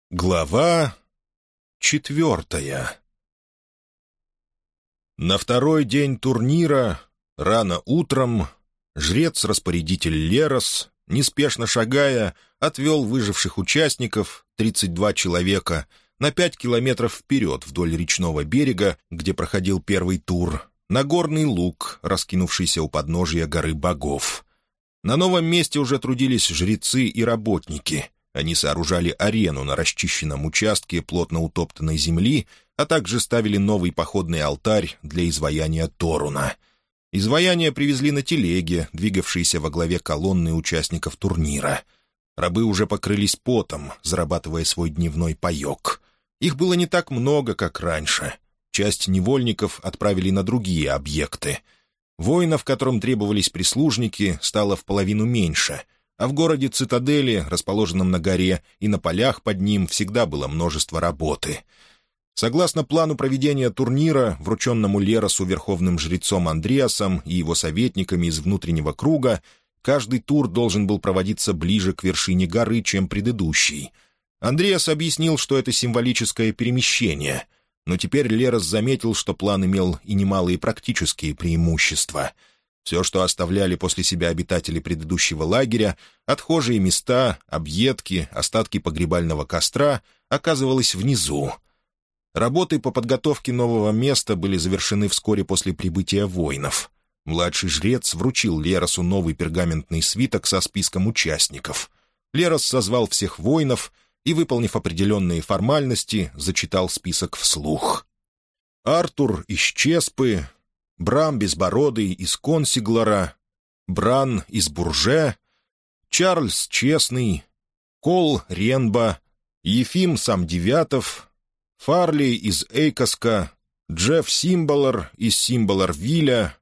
Глава 4. На второй день турнира, рано утром, жрец-распорядитель Лерос, неспешно шагая, отвел выживших участников, 32 человека, на 5 километров вперед вдоль речного берега, где проходил первый тур, на горный луг, раскинувшийся у подножия горы богов. На новом месте уже трудились жрецы и работники. Они сооружали арену на расчищенном участке плотно утоптанной земли, а также ставили новый походный алтарь для изваяния Торуна. Изваяние привезли на телеге, двигавшейся во главе колонны участников турнира. Рабы уже покрылись потом, зарабатывая свой дневной паек. Их было не так много, как раньше. Часть невольников отправили на другие объекты. Воинов, которым требовались прислужники, стало в половину меньше — а в городе-цитадели, расположенном на горе, и на полях под ним всегда было множество работы. Согласно плану проведения турнира, врученному Леросу верховным жрецом Андреасом и его советниками из внутреннего круга, каждый тур должен был проводиться ближе к вершине горы, чем предыдущий. Андреас объяснил, что это символическое перемещение, но теперь Лерос заметил, что план имел и немалые практические преимущества — все, что оставляли после себя обитатели предыдущего лагеря, отхожие места, объедки, остатки погребального костра, оказывалось внизу. Работы по подготовке нового места были завершены вскоре после прибытия воинов. Младший жрец вручил Леросу новый пергаментный свиток со списком участников. Лерос созвал всех воинов и, выполнив определенные формальности, зачитал список вслух. Артур из Чеспы, Брам Безбородый из Консиглора, Бран из Бурже, Чарльз Честный, Кол Ренба, Ефим Самдевятов, Фарли из Эйкоска, Джефф Симбалар из Симбалар-Вилля,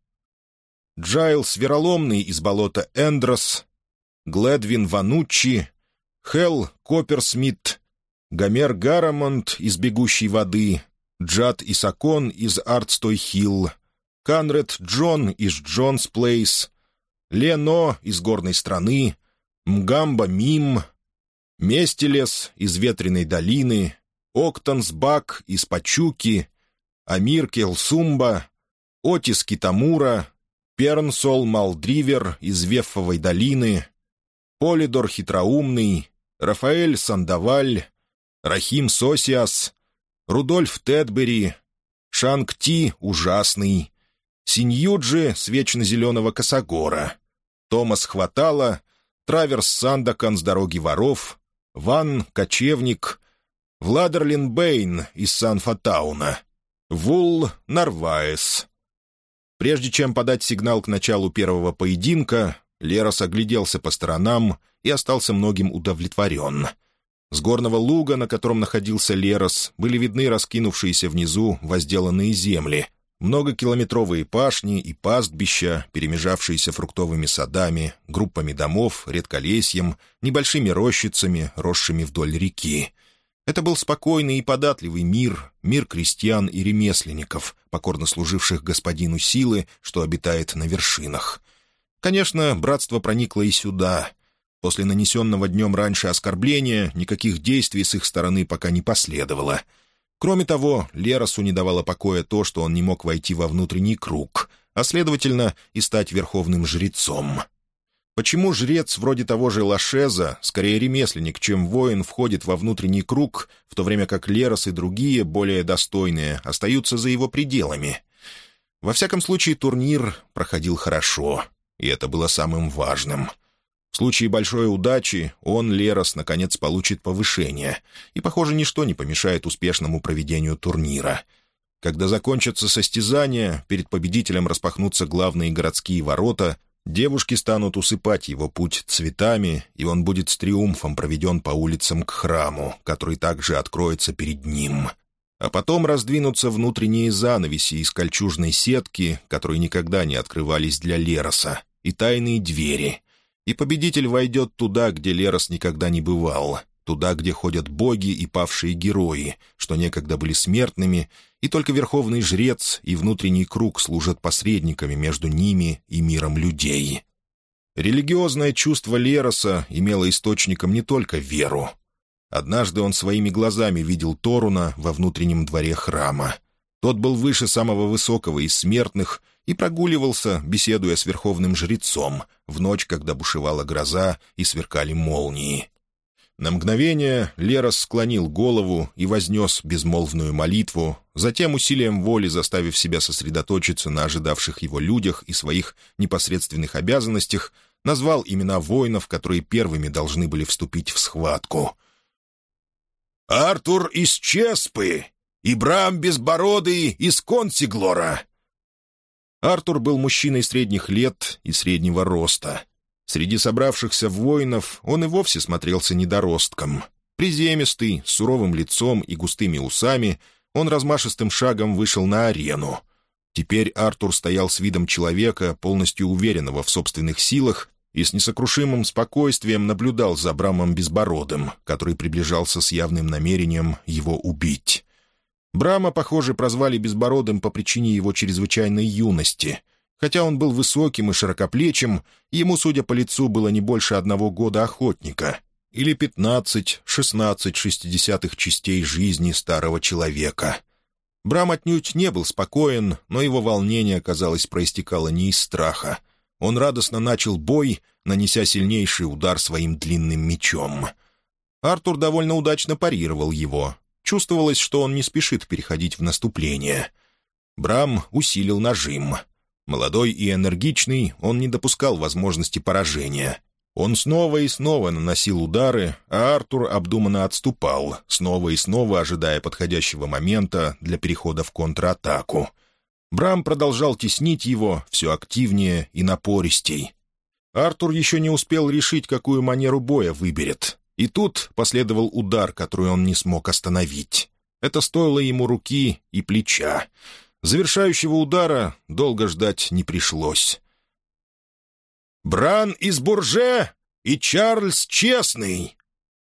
Джайлс Вероломный из болота Эндрос, Гледвин Вануччи, Хелл Копперсмит, Гомер Гарамонт из Бегущей воды, Джад Исакон из Артстой-Хилл, Канред Джон из Джонс Плейс, Лено из Горной страны, Мгамба Мим, Местелес из Ветреной долины, Октонс Бак из Пачуки, Амир Келсумба, Отис Китамура, Пернсол Малдривер из Веффовой долины, Полидор Хитроумный, Рафаэль Сандаваль, Рахим Сосиас, Рудольф Тедбери, Шанг-Ти Ужасный, Синьюджи с Вечно Зеленого Косогора, Томас Хватало, Траверс Сандакан с Дороги воров, Ван Кочевник, Владерлин Бэйн из Сан-Фатауна, Вулл Нарваес. Прежде чем подать сигнал к началу первого поединка, Лерос огляделся по сторонам и остался многим удовлетворен. С горного луга, на котором находился Лерос, были видны раскинувшиеся внизу возделанные земли, многокилометровые пашни и пастбища, перемежавшиеся фруктовыми садами, группами домов, редколесьем, небольшими рощицами, росшими вдоль реки. Это был спокойный и податливый мир, мир крестьян и ремесленников, покорно служивших господину силы, что обитает на вершинах. Конечно, братство проникло и сюда. После нанесенного днем раньше оскорбления никаких действий с их стороны пока не последовало. Кроме того, Леросу не давало покоя то, что он не мог войти во внутренний круг, а, следовательно, и стать верховным жрецом. Почему жрец вроде того же Лашеза, скорее ремесленник, чем воин, входит во внутренний круг, в то время как Лерос и другие, более достойные, остаются за его пределами? Во всяком случае, турнир проходил хорошо, и это было самым важным. В случае большой удачи он, Лерос, наконец получит повышение, и, похоже, ничто не помешает успешному проведению турнира. Когда закончатся состязания, перед победителем распахнутся главные городские ворота, девушки станут усыпать его путь цветами, и он будет с триумфом проведен по улицам к храму, который также откроется перед ним. А потом раздвинутся внутренние занавеси из кольчужной сетки, которые никогда не открывались для Лероса, и тайные двери — и победитель войдет туда, где Лерос никогда не бывал, туда, где ходят боги и павшие герои, что некогда были смертными, и только верховный жрец и внутренний круг служат посредниками между ними и миром людей. Религиозное чувство Лероса имело источником не только веру. Однажды он своими глазами видел Торуна во внутреннем дворе храма. Тот был выше самого высокого из смертных и прогуливался, беседуя с верховным жрецом, в ночь, когда бушевала гроза и сверкали молнии. На мгновение Лерос склонил голову и вознес безмолвную молитву, затем усилием воли заставив себя сосредоточиться на ожидавших его людях и своих непосредственных обязанностях, назвал имена воинов, которые первыми должны были вступить в схватку. «Артур из Чеспы! Ибрам Безбородый из Консиглора!» Артур был мужчиной средних лет и среднего роста. Среди собравшихся воинов он и вовсе смотрелся недоростком. Приземистый, с суровым лицом и густыми усами, он размашистым шагом вышел на арену. Теперь Артур стоял с видом человека, полностью уверенного в собственных силах, и с несокрушимым спокойствием наблюдал за Брамом Безбородым, который приближался с явным намерением его убить. Брама, похоже, прозвали Безбородым по причине его чрезвычайной юности. Хотя он был высоким и широкоплечим, ему, судя по лицу, было не больше 1 года охотника или 15-16 шестидесятых частей жизни старого человека. Брам отнюдь не был спокоен, но его волнение, казалось, проистекало не из страха. Он радостно начал бой, нанеся сильнейший удар своим длинным мечом. Артур довольно удачно парировал его. Чувствовалось, что он не спешит переходить в наступление. Брам усилил нажим. Молодой и энергичный, он не допускал возможности поражения. Он снова и снова наносил удары, а Артур обдуманно отступал, снова и снова ожидая подходящего момента для перехода в контратаку. Брам продолжал теснить его все активнее и напористей. Артур еще не успел решить, какую манеру боя выберет. И тут последовал удар, который он не смог остановить. Это стоило ему руки и плеча. Завершающего удара долго ждать не пришлось. «Бран из Бурже и Чарльз Честный!»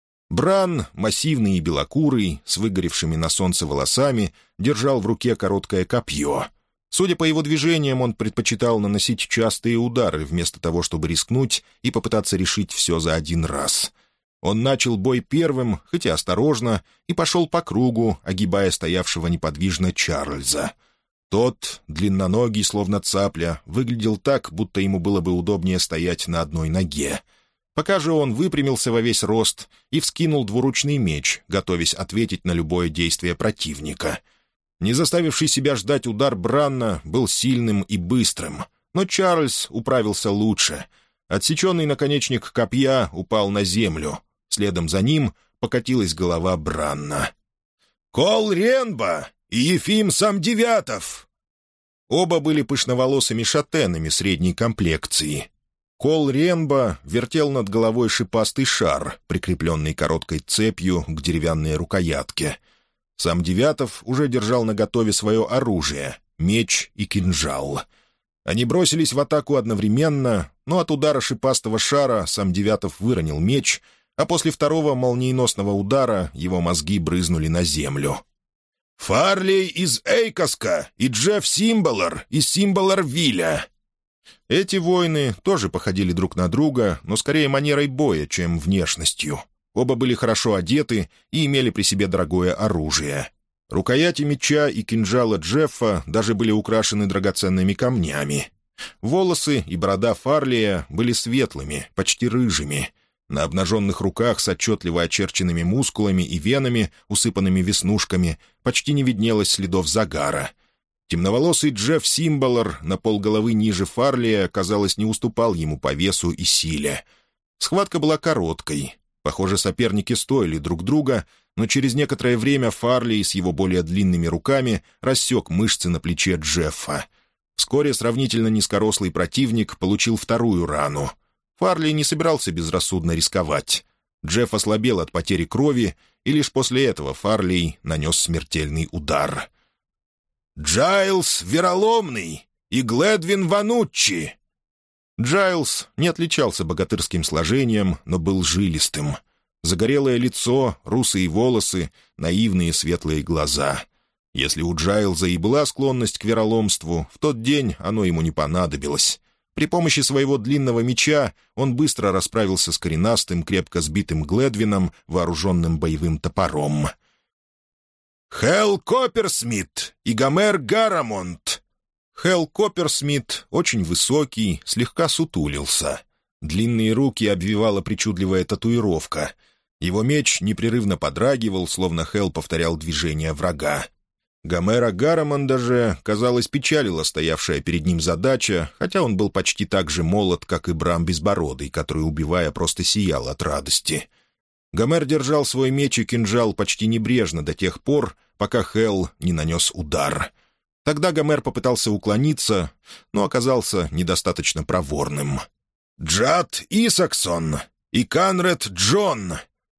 Бран, массивный и белокурый, с выгоревшими на солнце волосами, держал в руке короткое копье. Судя по его движениям, он предпочитал наносить частые удары, вместо того, чтобы рискнуть и попытаться решить все за один раз. Он начал бой первым, хотя осторожно, и пошел по кругу, огибая стоявшего неподвижно Чарльза. Тот, длинноногий, словно цапля, выглядел так, будто ему было бы удобнее стоять на одной ноге. Пока же он выпрямился во весь рост и вскинул двуручный меч, готовясь ответить на любое действие противника. Не заставивший себя ждать удар Бранна был сильным и быстрым, но Чарльз управился лучше. Отсеченный наконечник копья упал на землю. Следом за ним покатилась голова Бранна. «Кол Ренба и Ефим Самдевятов!» Оба были пышноволосыми шатенами средней комплекции. Кол Ренба вертел над головой шипастый шар, прикрепленный короткой цепью к деревянной рукоятке. Самдевятов уже держал наготове свое оружие — меч и кинжал. Они бросились в атаку одновременно, но от удара шипастого шара Самдевятов выронил меч, а после второго молниеносного удара его мозги брызнули на землю. «Фарлей из Эйкоска и Джефф Симбалор из Симбалорвилля!» Эти воины тоже походили друг на друга, но скорее манерой боя, чем внешностью. Оба были хорошо одеты и имели при себе дорогое оружие. Рукояти меча и кинжала Джеффа даже были украшены драгоценными камнями. Волосы и борода Фарлия были светлыми, почти рыжими. На обнаженных руках с отчетливо очерченными мускулами и венами, усыпанными веснушками, почти не виднелось следов загара. Темноволосый Джефф Симбалор на полголовы ниже Фарлия, казалось, не уступал ему по весу и силе. Схватка была короткой. Похоже, соперники стоили друг друга, но через некоторое время Фарлей с его более длинными руками рассек мышцы на плече Джеффа. Вскоре сравнительно низкорослый противник получил вторую рану. Фарлей не собирался безрассудно рисковать. Джефф ослабел от потери крови, и лишь после этого Фарлей нанес смертельный удар. «Джайлс Вероломный и Гледвин Вануччи!» Джайлс не отличался богатырским сложением, но был жилистым. Загорелое лицо, русые волосы, наивные светлые глаза. Если у Джайлза и была склонность к вероломству, в тот день оно ему не понадобилось. При помощи своего длинного меча он быстро расправился с коренастым, крепко сбитым Гледвином, вооруженным боевым топором. «Хелл Копперсмит и Гомер Гарамонт!» Хелл Копперсмит, очень высокий, слегка сутулился. Длинные руки обвивала причудливая татуировка. Его меч непрерывно подрагивал, словно Хелл повторял движения врага. Гомера Гарамонда же, казалось, печалила стоявшая перед ним задача, хотя он был почти так же молод, как и Брам Безбородый, который, убивая, просто сиял от радости. Гомер держал свой меч и кинжал почти небрежно до тех пор, пока Хелл не нанес удар. Тогда Гомер попытался уклониться, но оказался недостаточно проворным. «Джад Исаксон и Канред Джон!»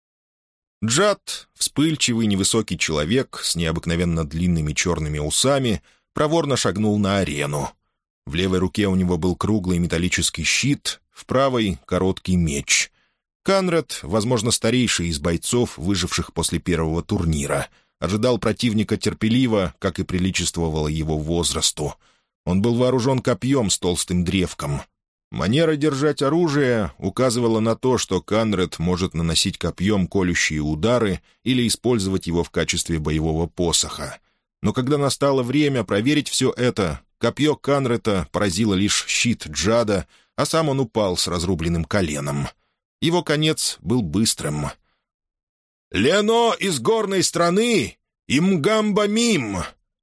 Джад, вспыльчивый невысокий человек с необыкновенно длинными черными усами, проворно шагнул на арену. В левой руке у него был круглый металлический щит, в правой — короткий меч. Канред, возможно, старейший из бойцов, выживших после первого турнира, ожидал противника терпеливо, как и приличествовало его возрасту. Он был вооружен копьем с толстым древком. Манера держать оружие указывала на то, что Канред может наносить копьем колющие удары или использовать его в качестве боевого посоха. Но когда настало время проверить все это, копье Канреда поразило лишь щит Джада, а сам он упал с разрубленным коленом. Его конец был быстрым. «Лено из горной страны и Мгамба-Мим!»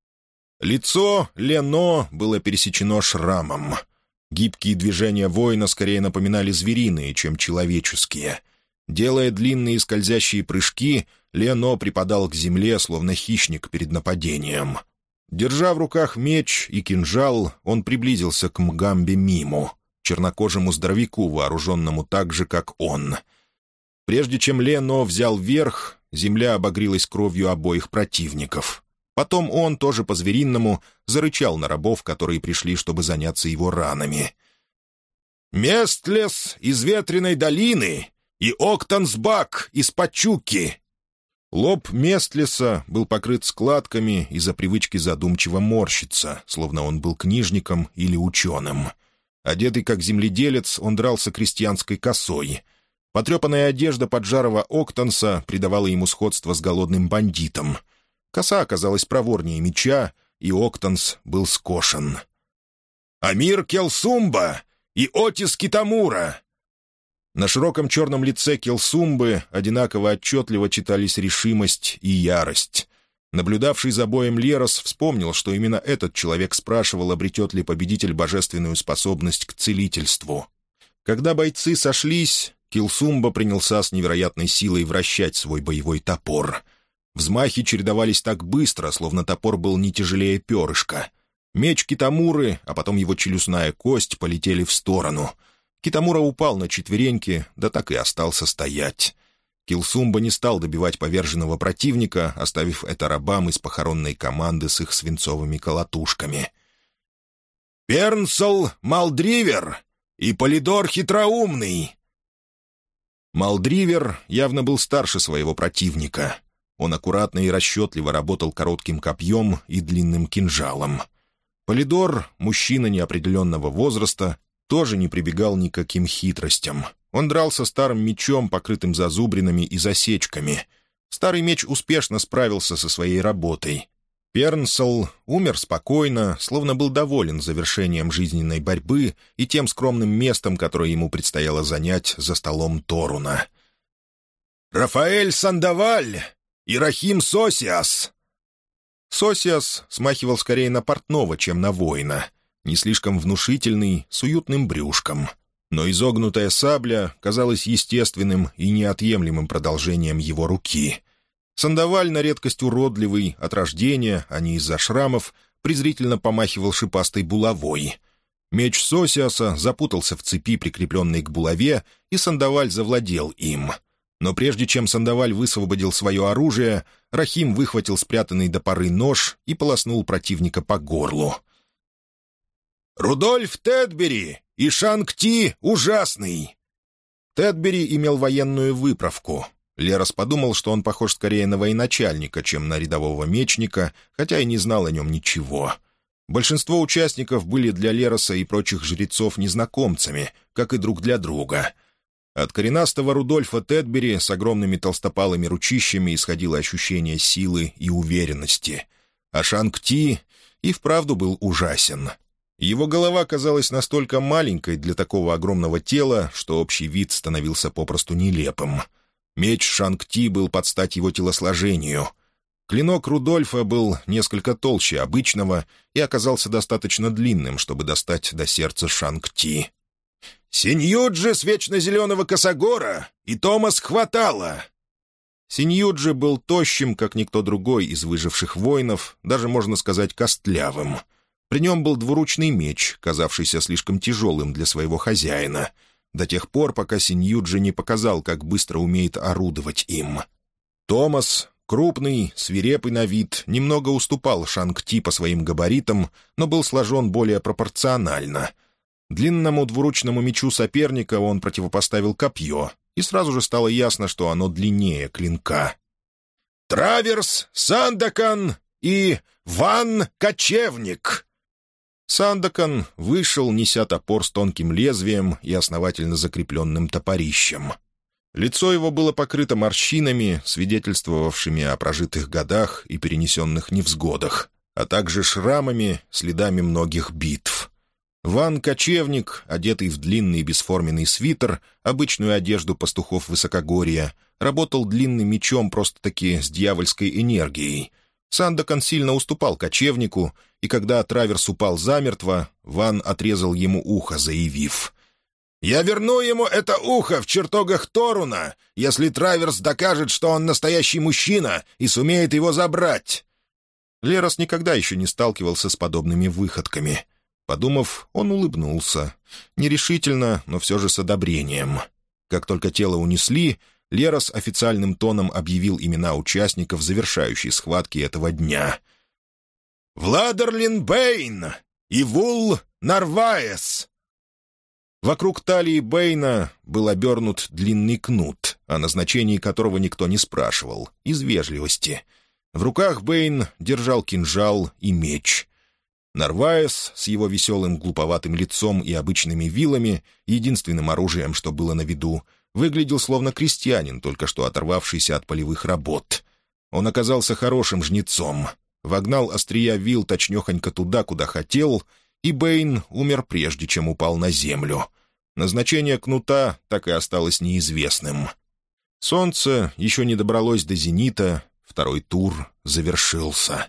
Лицо Лено было пересечено шрамом. Гибкие движения воина скорее напоминали звериные, чем человеческие. Делая длинные скользящие прыжки, Лено припадал к земле, словно хищник перед нападением. Держа в руках меч и кинжал, он приблизился к Мгамбе-Миму, чернокожему здоровяку, вооруженному так же, как он. Прежде чем Лено взял верх, земля обогрелась кровью обоих противников. Потом он, тоже по-звериному, зарычал на рабов, которые пришли, чтобы заняться его ранами. «Местлес из Ветреной долины и Октансбак из Пачуки!» Лоб Местлеса был покрыт складками из-за привычки задумчиво морщиться, словно он был книжником или ученым. Одетый как земледелец, он дрался крестьянской косой. Потрепанная одежда поджарого Октанса придавала ему сходство с голодным бандитом. Коса оказалась проворнее меча, и Октанс был скошен. «Амир Келсумба и Отис Китамура!» На широком черном лице Келсумбы одинаково отчетливо читались решимость и ярость. Наблюдавший за боем Лерос вспомнил, что именно этот человек спрашивал, обретет ли победитель божественную способность к целительству. Когда бойцы сошлись, Келсумба принялся с невероятной силой вращать свой боевой топор. Взмахи чередовались так быстро, словно топор был не тяжелее перышка. Меч Китамуры, а потом его челюстная кость полетели в сторону. Китамура упал на четвереньки, да так и остался стоять. Келсумба не стал добивать поверженного противника, оставив это рабам из похоронной команды с их свинцовыми колотушками. «Пернсол Малдривер и Полидор Хитроумный!» Малдривер явно был старше своего противника. Он аккуратно и расчетливо работал коротким копьем и длинным кинжалом. Полидор, мужчина неопределенного возраста, тоже не прибегал ни к каким хитростям. Он дрался старым мечом, покрытым зазубринами и засечками. Старый меч успешно справился со своей работой. Пернсол умер спокойно, словно был доволен завершением жизненной борьбы и тем скромным местом, которое ему предстояло занять за столом Торуна. «Рафаэль Сандаваль и Рахим Сосиас!» Сосиас смахивал скорее на портного, чем на воина. Не слишком внушительный, с уютным брюшком. Но изогнутая сабля казалась естественным и неотъемлемым продолжением его руки. Сандаваль, на редкость уродливый, от рождения, а не из-за шрамов, презрительно помахивал шипастой булавой. Меч Сосиаса запутался в цепи, прикрепленной к булаве, и Сандаваль завладел им. Но прежде чем Сандаваль высвободил свое оружие, Рахим выхватил спрятанный до поры нож и полоснул противника по горлу. «Рудольф Тедбери и Шанг-Ти ужасный!» Тедбери имел военную выправку. Лерос подумал, что он похож скорее на военачальника, чем на рядового мечника, хотя и не знал о нем ничего. Большинство участников были для Лероса и прочих жрецов незнакомцами, как и друг для друга. От коренастого Рудольфа Тедбери с огромными толстопалыми ручищами исходило ощущение силы и уверенности. А Шанг-Ти и вправду был ужасен. Его голова казалась настолько маленькой для такого огромного тела, что общий вид становился попросту нелепым. Меч Шанг-Ти был под стать его телосложению. Клинок Рудольфа был несколько толще обычного и оказался достаточно длинным, чтобы достать до сердца Шанг-Ти. «Синьюджи с вечно зеленого косогора и Томас Хватало!» Синьюджи был тощим, как никто другой из выживших воинов, даже, можно сказать, костлявым. При нем был двуручный меч, казавшийся слишком тяжелым для своего хозяина, до тех пор, пока Синьюджи не показал, как быстро умеет орудовать им. Томас, крупный, свирепый на вид, немного уступал Шанг-Ти по своим габаритам, но был сложен более пропорционально. Длинному двуручному мечу соперника он противопоставил копье, и сразу же стало ясно, что оно длиннее клинка. «Траверс, Сандакан и Ван Кочевник!» Сандакан вышел, неся топор с тонким лезвием и основательно закрепленным топорищем. Лицо его было покрыто морщинами, свидетельствовавшими о прожитых годах и перенесенных невзгодах, а также шрамами, следами многих битв. Ван Кочевник, одетый в длинный бесформенный свитер, обычную одежду пастухов высокогорья, работал длинным мечом просто-таки с дьявольской энергией. Сандакан сильно уступал кочевнику, и когда Траверс упал замертво, Ван отрезал ему ухо, заявив: «Я верну ему это ухо в чертогах Торуна, если Траверс докажет, что он настоящий мужчина и сумеет его забрать». Лерос никогда еще не сталкивался с подобными выходками. Подумав, он улыбнулся. Нерешительно, но все же с одобрением. Как только тело унесли, Лерос официальным тоном объявил имена участников завершающей схватки этого дня. «Владерлин Бэйн и Вул Нарваес!» Вокруг талии Бэйна был обернут длинный кнут, о назначении которого никто не спрашивал, из вежливости. В руках Бэйн держал кинжал и меч. Нарваес с его веселым глуповатым лицом и обычными вилами, единственным оружием, что было на виду, выглядел словно крестьянин, только что оторвавшийся от полевых работ. Он оказался хорошим жнецом, вогнал острия вил точнёхонько туда, куда хотел, и Бэйн умер прежде, чем упал на землю. Назначение кнута так и осталось неизвестным. Солнце еще не добралось до зенита, второй тур завершился.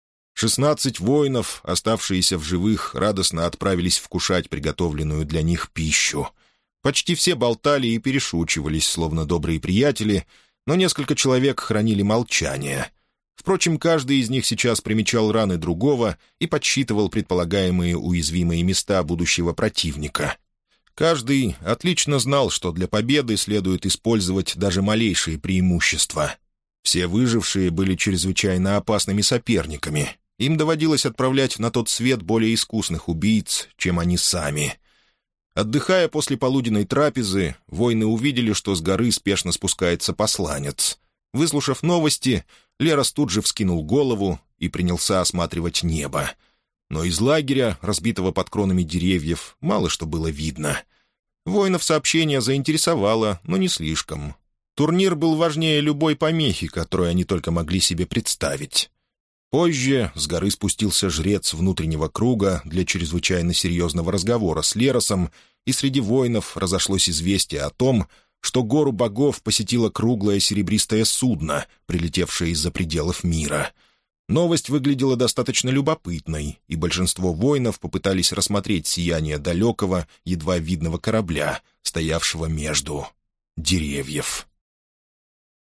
16 воинов, оставшиеся в живых, радостно отправились вкушать приготовленную для них пищу. Почти все болтали и перешучивались, словно добрые приятели, но несколько человек хранили молчание. Впрочем, каждый из них сейчас примечал раны другого и подсчитывал предполагаемые уязвимые места будущего противника. Каждый отлично знал, что для победы следует использовать даже малейшие преимущества. Все выжившие были чрезвычайно опасными соперниками. Им доводилось отправлять на тот свет более искусных убийц, чем они сами. Отдыхая после полуденной трапезы, воины увидели, что с горы спешно спускается посланец. Выслушав новости, Лерос тут же вскинул голову и принялся осматривать небо. Но из лагеря, разбитого под кронами деревьев, мало что было видно. Воинов сообщение заинтересовало, но не слишком. Турнир был важнее любой помехи, которую они только могли себе представить. Позже с горы спустился жрец внутреннего круга для чрезвычайно серьезного разговора с Леросом, и среди воинов разошлось известие о том, что гору богов посетило круглое серебристое судно, прилетевшее из-за пределов мира. Новость выглядела достаточно любопытной, и большинство воинов попытались рассмотреть сияние далекого, едва видного корабля, стоявшего между деревьев.